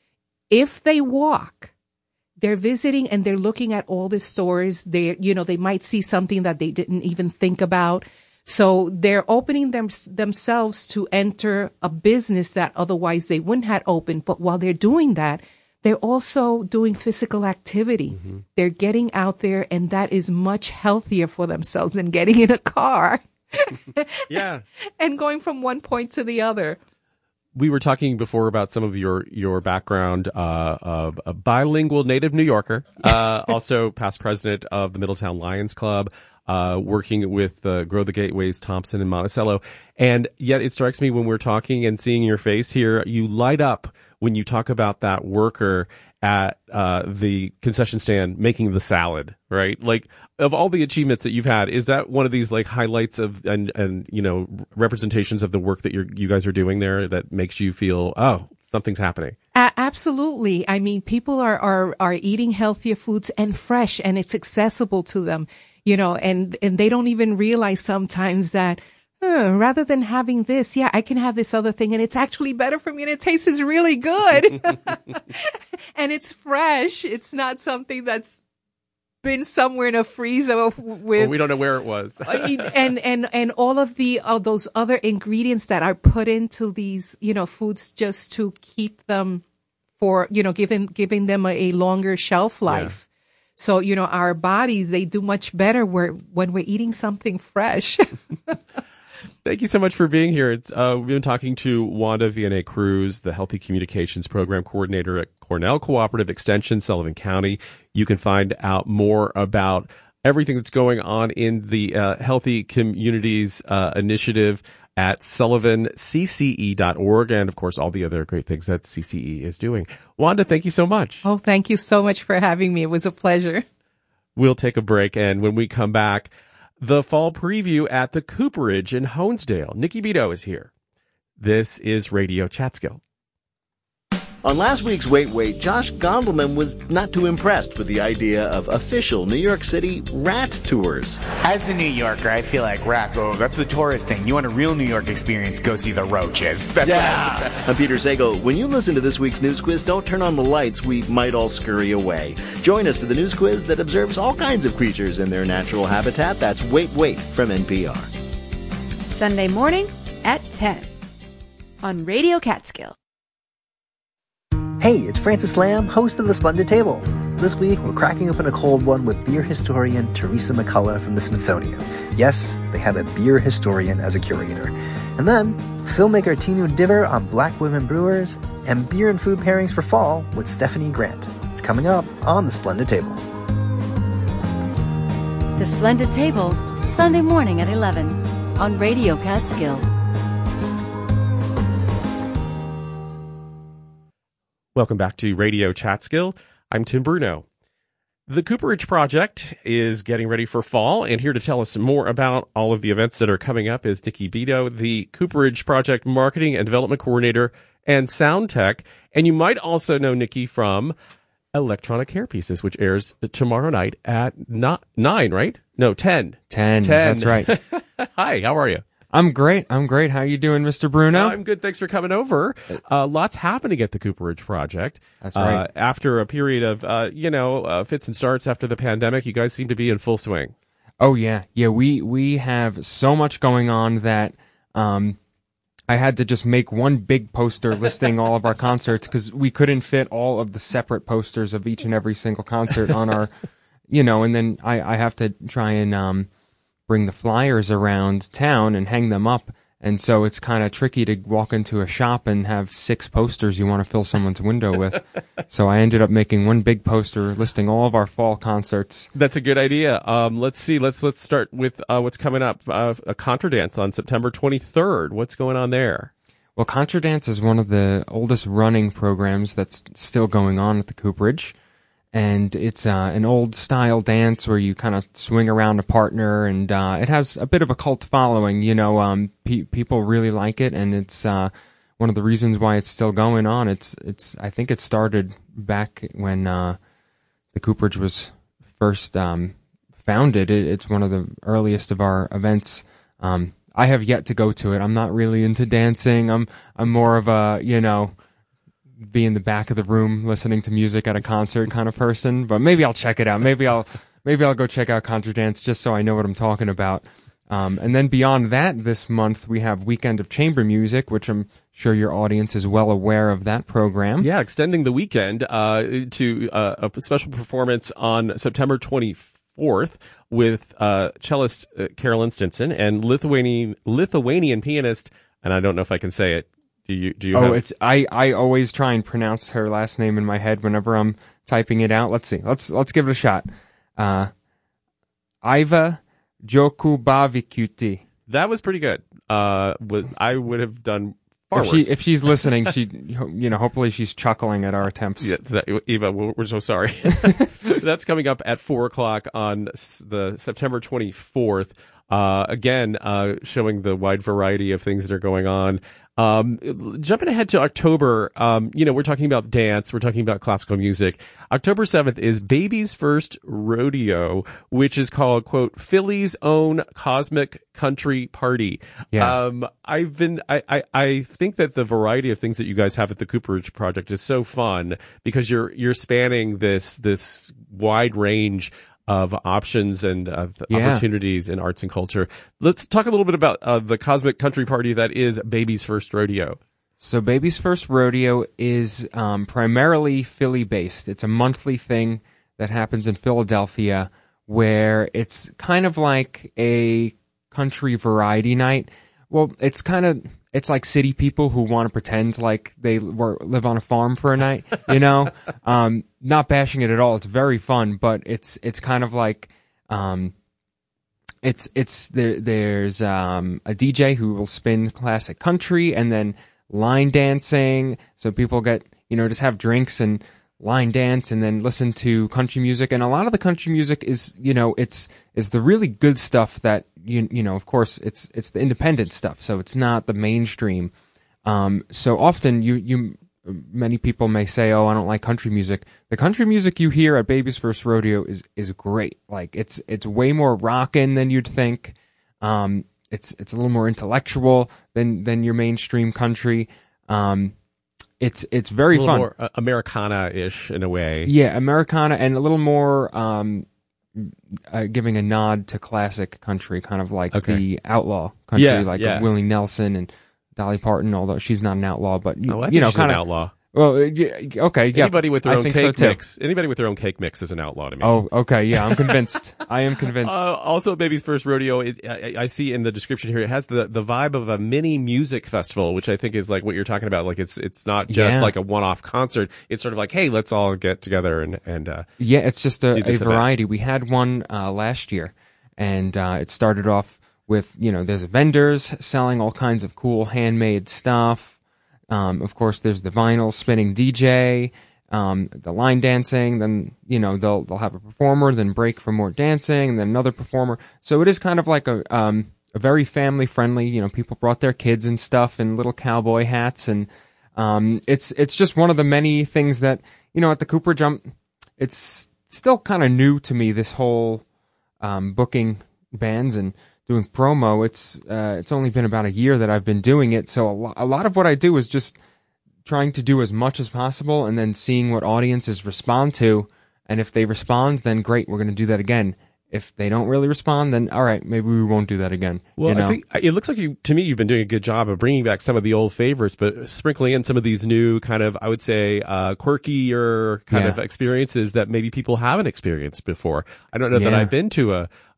If they walk, they're visiting and they're looking at all the stores. They might see something that they didn't even think about. So they're opening themselves to enter a business that otherwise they wouldn't have opened. But while they're doing that, they're also doing physical activity. Mm-hmm. They're getting out there, and that is much healthier for themselves than getting in a car.
Yeah.
And going from one point to the other.
We were talking before about some of your background, a bilingual native New Yorker, also past president of the Middletown Lions Club, working with Grow the Gateways, Thompson and Monticello. And yet it strikes me when we're talking and seeing your face here, you light up when you talk about that worker at the concession stand making the salad, right? Like, of all the achievements that you've had, is that one of these like highlights of and you know, representations of the work that you guys are doing there that makes you feel, oh, something's happening?
Absolutely. I mean, people are eating healthier foods and fresh, and it's accessible to them, you know, and they don't even realize sometimes that rather than having this, I can have this other thing, and it's actually better for me, and it tastes really good. And it's fresh. It's not something that's been somewhere in a freezer with.
Well, we don't know where it was.
and all of those other ingredients that are put into these, you know, foods just to keep them for, you know, giving them a longer shelf life. Yeah. So, you know, our bodies, they do much better when we're eating something fresh.
Thank you so much for being here. We've been talking to Wanda Vianney Cruz, the Healthy Communications Program Coordinator at Cornell Cooperative Extension, Sullivan County. You can find out more about everything that's going on in the Healthy Communities Initiative at sullivancce.org, and, of course, all the other great things that CCE is doing. Wanda, thank you so much.
Oh, thank you so much for having me. It was a pleasure.
We'll take a break, and when we come back, the fall preview at the Cooperage in Honesdale. Nikki Beto is here. This is Radio Chatskill.
On last week's Wait, Josh Gondelman was not too impressed with the idea of official New York City rat tours.
As a New Yorker, I feel like rat, that's the tourist thing. You want a real New York experience, go see the roaches.
I'm Peter Sagal. When you listen to this week's news quiz, don't turn on the lights. We might all scurry away. Join us for the news quiz that observes all kinds of creatures in their natural habitat. That's Wait from NPR.
Sunday morning at 10 on Radio Catskill.
Hey, it's Francis Lamb, host of The Splendid Table. This week, we're cracking open a cold one with beer historian Teresa McCullough from the Smithsonian. Yes, they have a beer historian as a curator. And then, filmmaker Tinu Diver on Black women brewers, and beer and food pairings for fall with Stephanie Grant. It's coming up on The Splendid Table.
The Splendid Table, Sunday morning at 11 on Radio Catskill.
Welcome back to Radio Chatskill. I'm Tim Bruno. The Cooperage Project is getting ready for fall, and here to tell us more about all of the events that are coming up is Nikki Beto, the Cooperage Project Marketing and Development Coordinator and Sound Tech. And you might also know Nikki from Electronic Hairpieces, which airs tomorrow night at 9, right? No, 10.
10. That's right.
Hi, how are you?
I'm great. How you doing, Mr. Bruno?
I'm good. Thanks for coming over. Lots happening at the Cooperage Project.
That's right.
After a period of, fits and starts after the pandemic, you guys seem to be in full swing.
Oh, yeah. Yeah, we have so much going on that I had to just make one big poster listing all of our concerts because we couldn't fit all of the separate posters of each and every single concert on our, and then I have to try and bring the flyers around town and hang them up And so it's kind of tricky to walk into a shop and have 6 posters you want to fill someone's window with. So I ended up making one big poster listing all of our fall concerts.
That's a good idea. Let's see. Let's start with what's coming up. A Contra Dance on September 23rd. What's going on there?
Well, Contra Dance is one of the oldest running programs that's still going on at the Cooperage. And it's an old style dance where you kind of swing around a partner, and it has a bit of a cult following. You know, people really like it, and it's one of the reasons why it's still going on. I think it started back when the Cooperage was first founded. It's one of the earliest of our events. I have yet to go to it. I'm not really into dancing. I'm more of a, be in the back of the room listening to music at a concert kind of person, but maybe I'll check it out. Maybe I'll go check out Contra Dance just so I know what I'm talking about. And then beyond that, this month we have Weekend of Chamber Music, which I'm sure your audience is well aware of that program.
Yeah, extending the weekend to a special performance on September 24th with cellist Carolyn Stinson and Lithuanian pianist, and I don't know if I can say it. Do you?
Oh, I always try and pronounce her last name in my head whenever I'm typing it out. Let's see. Let's give it a shot. Iva Jokubavikyuti.
That was pretty good. I would have done far worse.
If she's listening, hopefully she's chuckling at our attempts.
Yeah, Eva, we're so sorry. That's coming up at 4:00 on the September 24th. Again, showing the wide variety of things that are going on. Jumping ahead to October, we're talking about dance, we're talking about classical music. October 7th is Baby's First Rodeo, which is called, quote, Philly's own Cosmic Country Party.
Yeah.
I think that the variety of things that you guys have at the Cooperage Project is so fun because you're spanning this wide range of options and opportunities in arts and culture. Let's talk a little bit about the Cosmic Country Party that is Baby's First Rodeo.
So Baby's First Rodeo is primarily Philly-based. It's a monthly thing that happens in Philadelphia where it's kind of like a country variety night. Well, it's like city people who want to pretend like they live on a farm for a night, not bashing it at all. It's very fun, but it's kind of like, there's a DJ who will spin classic country and then line dancing. So people get, just have drinks and line dance and then listen to country music. And a lot of the country music is, is the really good stuff that, of course it's the independent stuff. So it's not the mainstream. So often many people may say, oh, I don't like country music. The country music you hear at Baby's First Rodeo is great. Like it's way more rockin' than you'd think. It's a little more intellectual than your mainstream country. It's very fun.
More Americana-ish in a way.
Yeah, Americana and a little more giving a nod to classic country, kind of like the outlaw country, Willie Nelson and Dolly Parton, although she's not an outlaw, but
she's
kind
an
of
outlaw.
Well, okay, yeah.
Anybody with their own cake mix. Anybody with their own cake mix is an outlaw to me.
Oh, okay, yeah, I'm convinced. I am convinced.
Also, Baby's First Rodeo, I see in the description here, it has the vibe of a mini music festival, which I think is like what you're talking about. Like it's not just like a one-off concert. It's sort of like, hey, let's all get together and
yeah, it's just a variety. We had one last year, and it started off with there's vendors selling all kinds of cool handmade stuff. Of course, there's the vinyl spinning DJ, the line dancing, then, they'll have a performer, then break for more dancing, and then another performer. So it is kind of like a very family friendly, people brought their kids and stuff and little cowboy hats. And, it's just one of the many things that, at the Cooperage, it's still kind of new to me, this whole, booking bands and doing promo. It's only been about a year that I've been doing it, so a lot of what I do is just trying to do as much as possible and then seeing what audiences respond to, and if they respond, then great, we're going to do that again. If they don't really respond, then all right, maybe we won't do that again.
Well, I think it looks like to me you've been doing a good job of bringing back some of the old favorites, but sprinkling in some of these new kind of, I would say, quirkier kind of experiences that maybe people haven't experienced before. I don't know that I've been to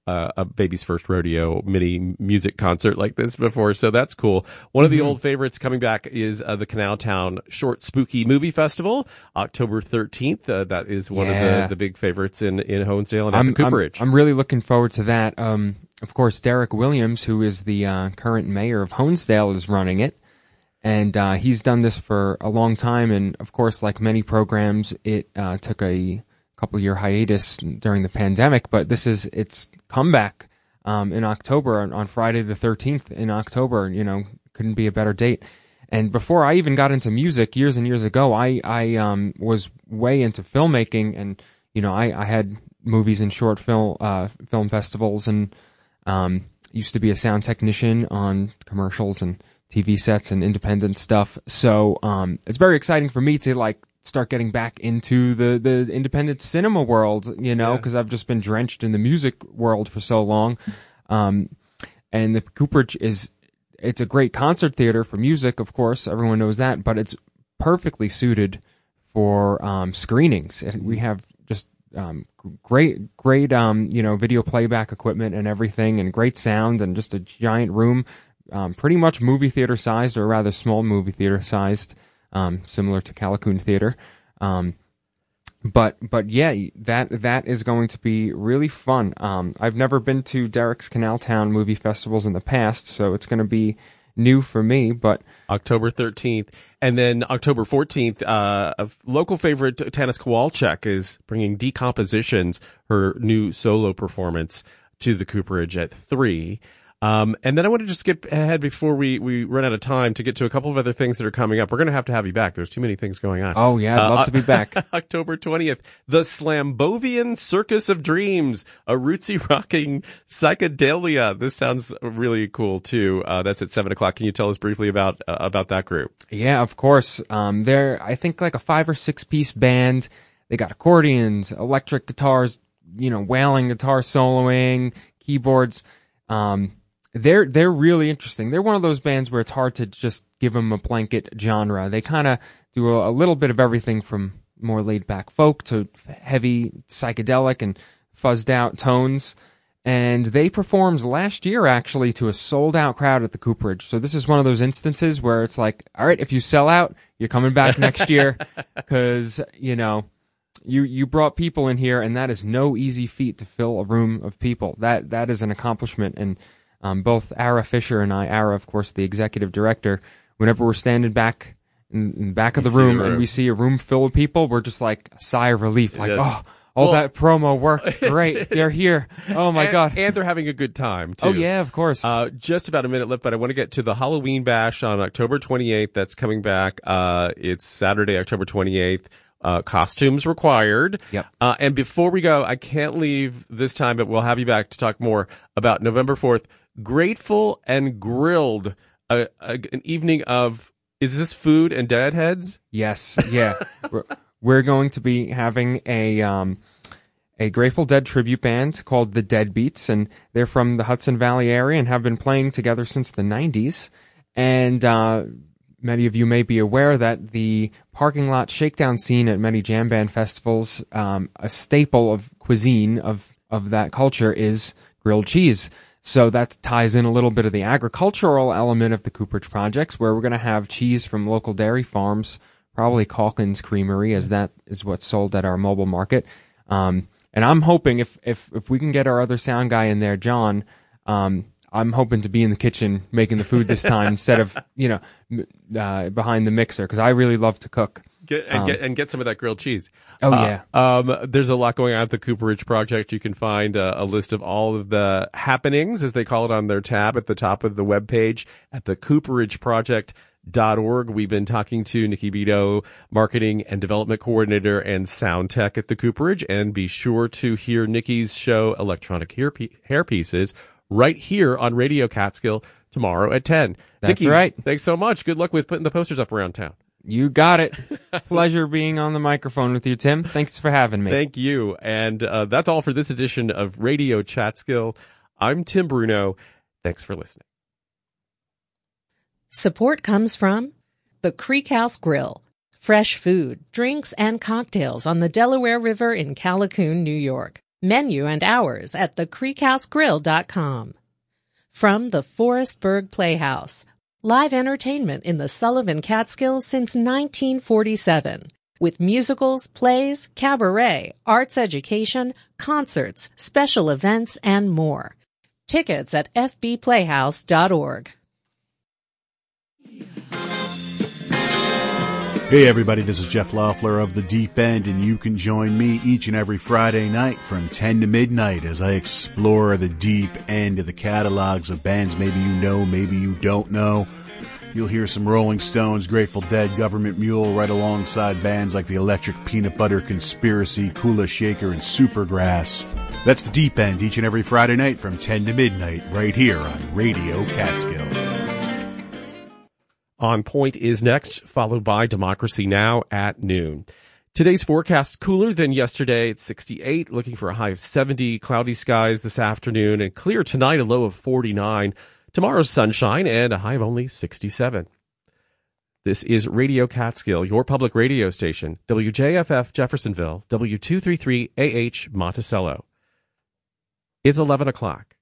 a Baby's First Rodeo mini music concert like this before, so that's cool. One of the old favorites coming back is the Canaltown Short Spooky Movie Festival, October 13th. That is one of the big favorites in Honesdale and at the Cooperage.
I'm really looking forward to that. Of course, Derek Williams, who is the current mayor of Honesdale, is running it. And he's done this for a long time. And, of course, like many programs, it took a couple-year hiatus during the pandemic. But this is its comeback in October, on Friday the 13th in October. You know, couldn't be a better date. And before I even got into music years and years ago, I was way into filmmaking. And, you know, I had movies and short film festivals and used to be a sound technician on commercials and TV sets and independent stuff. So it's very exciting for me to like start getting back into the independent cinema world, you know, because I've just been drenched in the music world for so long. And the Cooperage it's a great concert theater for music, of course, everyone knows that, but it's perfectly suited for screenings. And we have just great you know, video playback equipment and everything, and great sound, and just a giant room. Pretty much movie theater sized, or rather small movie theater sized, similar to Callicoon Theater. But yeah, that is going to be really fun. I've never been to Derek's Canaltown movie festivals in the past, so it's going to be new for me. But
October 13th, and then October 14th, a local favorite, Tanis Kowalczyk, is bringing Decompositions, her new solo performance, to the Cooperage at 3. And then I want to just skip ahead before we run out of time to get to a couple of other things that are coming up. We're going to have you back. There's too many things going on.
Oh, yeah. I'd love to be back.
October 20th, the Slambovian Circus of Dreams, a rootsy rocking psychedelia. This sounds really cool, too. That's at 7 o'clock. Can you tell us briefly about that group?
Yeah, of course. They're, I think, like a 5 or 6 piece band. They got accordions, electric guitars, you know, wailing guitar soloing, keyboards. They're really interesting. They're one of those bands where it's hard to just give them a blanket genre. They kind of do a little bit of everything from more laid-back folk to heavy psychedelic and fuzzed-out tones. And they performed last year, actually, to a sold-out crowd at the Cooperage. So this is one of those instances where it's like, all right, if you sell out, you're coming back next year, because, you know, you brought people in here, and that is no easy feat to fill a room of people. That is an accomplishment. And both Ara Fisher and I, Ara, of course, the executive director, whenever we're standing back in the back of the room and we see a room full of people, we're just like a sigh of relief, like, that promo worked great. They're here. Oh my God.
And they're having a good time too.
Oh yeah, of course.
Just about a minute left, but I want to get to the Halloween Bash on October 28th. That's coming back. It's Saturday, October 28th. Costumes required.
Yep.
And before we go, I can't leave this time, but we'll have you back to talk more about November 4th. Grateful and Grilled, an evening of, is this food and deadheads?
Yes, yeah. We're going to be having a Grateful Dead tribute band called the Deadbeats, and they're from the Hudson Valley area and have been playing together since the 90s. And many of you may be aware that the parking lot shakedown scene at many jam band festivals, a staple of cuisine of that culture is grilled cheese. So that ties in a little bit of the agricultural element of the Cooperage projects, where we're going to have cheese from local dairy farms, probably Calkins Creamery, as that is what's sold at our mobile market. And I'm hoping if we can get our other sound guy in there, John, I'm hoping to be in the kitchen making the food this time instead of, you know, behind the mixer, because I really love to cook.
Get some of that grilled cheese.
Oh, yeah.
There's a lot going on at the Cooperage Project. You can find a list of all of the happenings, as they call it, on their tab at the top of the webpage at the CooperageProject.org. We've been talking to Nikki Vito, Marketing and Development Coordinator and Sound Tech at the Cooperage. And be sure to hear Nikki's show, Electronic Hair Pieces, right here on Radio Catskill tomorrow at 10.
That's
Nikki,
right.
Thanks so much. Good luck with putting the posters up around town.
You got it. Pleasure being on the microphone with you, Tim. Thanks for having me.
Thank you. And that's all for this edition of Radio Catskill. I'm Tim Bruno. Thanks for listening.
Support comes from the Creek House Grill. Fresh food, drinks, and cocktails on the Delaware River in Callicoon, New York. Menu and hours at thecreekhousegrill.com. From the Forestburg Playhouse, live entertainment in the Sullivan Catskills since 1947. With musicals, plays, cabaret, arts education, concerts, special events, and more. Tickets at fbplayhouse.org.
Hey everybody, this is Jeff Loeffler of The Deep End, and you can join me each and every Friday night from 10 to midnight as I explore the deep end of the catalogs of bands maybe you know, maybe you don't know. You'll hear some Rolling Stones, Grateful Dead, Government Mule right alongside bands like the Electric Peanut Butter Conspiracy, Kula Shaker, and Supergrass. That's The Deep End each and every Friday night from 10 to midnight right here on Radio Catskill.
On Point is next, followed by Democracy Now! At noon. Today's forecast cooler than yesterday. It's 68, looking for a high of 70, cloudy skies this afternoon, and clear tonight, a low of 49. Tomorrow's sunshine and a high of only 67. This is Radio Catskill, your public radio station, WJFF Jeffersonville, W233AH Monticello. It's 11 o'clock.